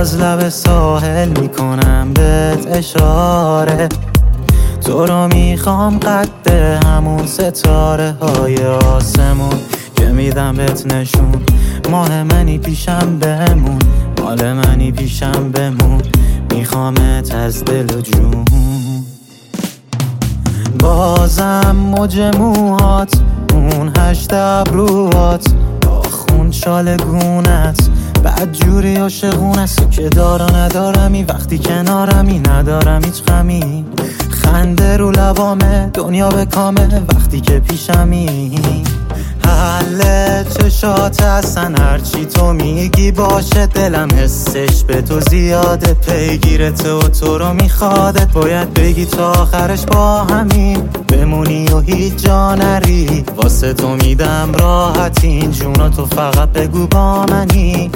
باز لب ساحل میکنم بهت اشاره، تو رو میخوام قد همون ستاره های آسمون که میدم بهت نشون. ماه منی پیشم بمون، مال منی پیشم بمون، میخوامت از دل و جون. بازم موج موهات، اون 8 ابروهات، آخون شال گونت، بعد جوری عاشقون است تو که دارا ندارمی، وقتی کنارمی ندارم هیچ غمی. خنده رو لبامه، دنیا به کامه وقتی که پیشمی. حل چشات هستن هرچی تو میگی باشه، دلم حسش به تو زیاده، پیگیرت و تو رو میخوادت، باید بگی تا آخرش با همین بمونی و هیچ جا نری، واسه تو میدم راحت این جونو، تو فقط بگو با منی.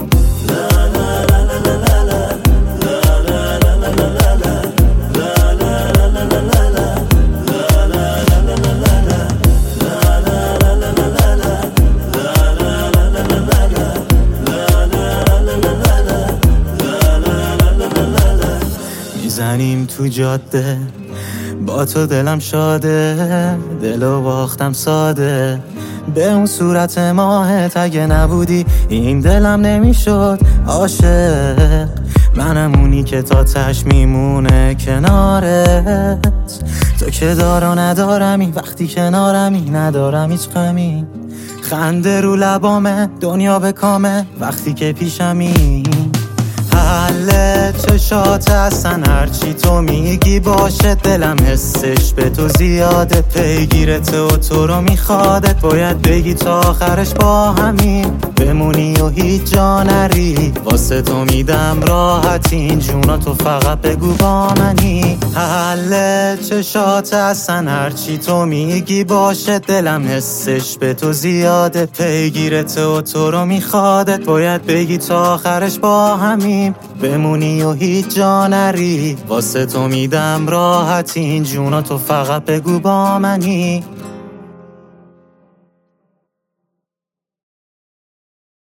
میزنیم تو جاده با تو دلم شاده، دلو باختم ساده به اون صورت ماهت، اگه نبودی این دلم نمیشد عاشق. منم اونی که تا تش میمونه کنارت، تو که دارا ندارمی، وقتی کنارمی ندارم هیچ غمی. خنده رو لبامه، دنیا به کامه وقتی که پیشمی. حل چشات هستن هرچی تو میگی باشه، دلم حسش به تو زیاده، پیگیرت و تو رو میخوادت، باید بگی تا آخرش با همین بمونی و هیچ جا نری، واسه تو میدم راحت این جونو، تو فقط بگو با منی. حل چشات هستن هرچی تو میگی باشه، دلم حسش به تو زیاده، پیگیرت و تو رو میخوادت، باید بگی تا آخرش با همین بمونی و هیچ جا نری، واسه تو میدم راحت این جونو، تو فقط بگو با منی.